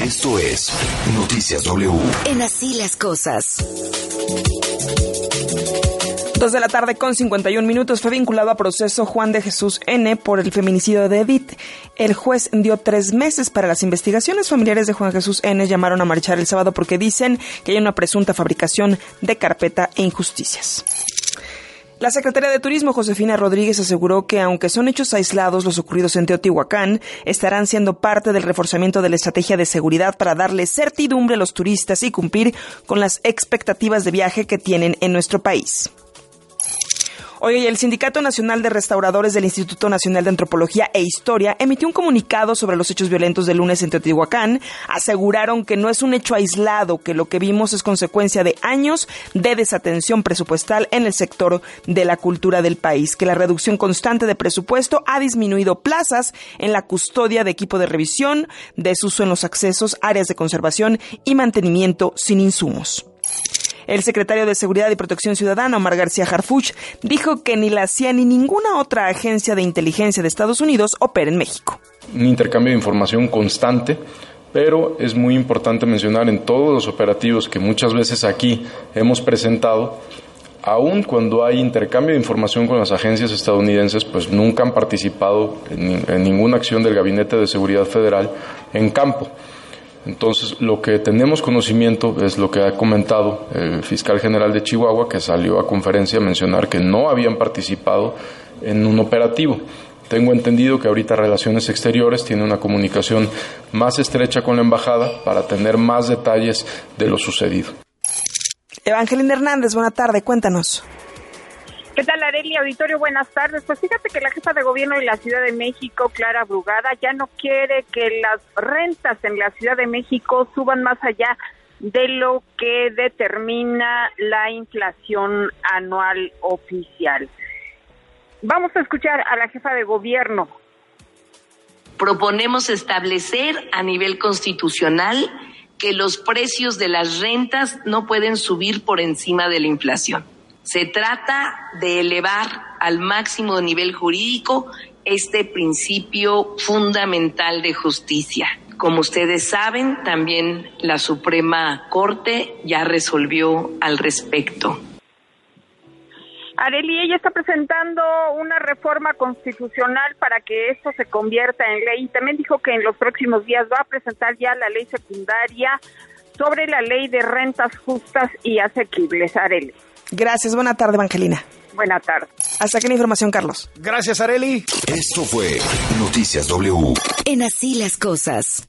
Esto es Noticias W. En Así las Cosas. 2:51 p.m. Fue vinculado a proceso Juan de Jesús N. por el feminicidio de Edith. El juez dio 3 meses para las investigaciones. Familiares de Juan Jesús N. llamaron a marchar el sábado porque dicen que hay una presunta fabricación de carpeta e injusticias. La secretaria de Turismo, Josefina Rodríguez, aseguró que aunque son hechos aislados los ocurridos en Teotihuacán, estarán siendo parte del reforzamiento de la estrategia de seguridad para darle certidumbre a los turistas y cumplir con las expectativas de viaje que tienen en nuestro país. Hoy el Sindicato Nacional de Restauradores del Instituto Nacional de Antropología e Historia emitió un comunicado sobre los hechos violentos del lunes en Teotihuacán. Aseguraron que no es un hecho aislado, que lo que vimos es consecuencia de años de desatención presupuestal en el sector de la cultura del país, que la reducción constante de presupuesto ha disminuido plazas en la custodia de equipo de revisión, desuso en los accesos, áreas de conservación y mantenimiento sin insumos. El secretario de Seguridad y Protección Ciudadana, Omar García Harfuch, dijo que ni la CIA ni ninguna otra agencia de inteligencia de Estados Unidos opera en México. Un intercambio de información constante, pero es muy importante mencionar en todos los operativos que muchas veces aquí hemos presentado, aun cuando hay intercambio de información con las agencias estadounidenses, pues nunca han participado en ninguna acción del Gabinete de Seguridad Federal en campo. Entonces, lo que tenemos conocimiento es lo que ha comentado el fiscal general de Chihuahua, que salió a conferencia a mencionar que no habían participado en un operativo. Tengo entendido que ahorita Relaciones Exteriores tiene una comunicación más estrecha con la embajada para tener más detalles de lo sucedido. Evangelina Hernández, buena tarde, cuéntanos. ¿Qué tal, Arely? Auditorio, buenas tardes. Pues fíjate que la jefa de gobierno de la Ciudad de México, Clara Brugada, ya no quiere que las rentas en la Ciudad de México suban más allá de lo que determina la inflación anual oficial. Vamos a escuchar a la jefa de gobierno. Proponemos establecer a nivel constitucional que los precios de las rentas no pueden subir por encima de la inflación. Se trata de elevar al máximo nivel jurídico este principio fundamental de justicia. Como ustedes saben, también la Suprema Corte ya resolvió al respecto. Arely, ella está presentando una reforma constitucional para que esto se convierta en ley. También dijo que en los próximos días va a presentar ya la ley secundaria sobre la ley de rentas justas y asequibles. Arely. Gracias, buena tarde, Evangelina. Buena tarde. Hasta aquí la información, Carlos. Gracias, Arely. Esto fue Noticias W. En Así las Cosas.